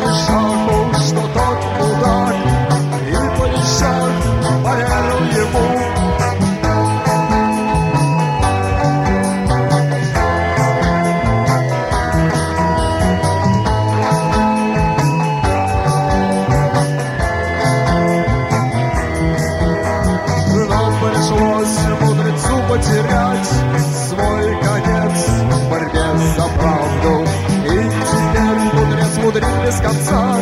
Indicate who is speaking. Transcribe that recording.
Speaker 1: сказали Шаху, что тот мудак, и Полишак поверил ему. Пришлось мудрецу потерять свой конец в борьбе за правду. И теперь мудрец мудрит без конца.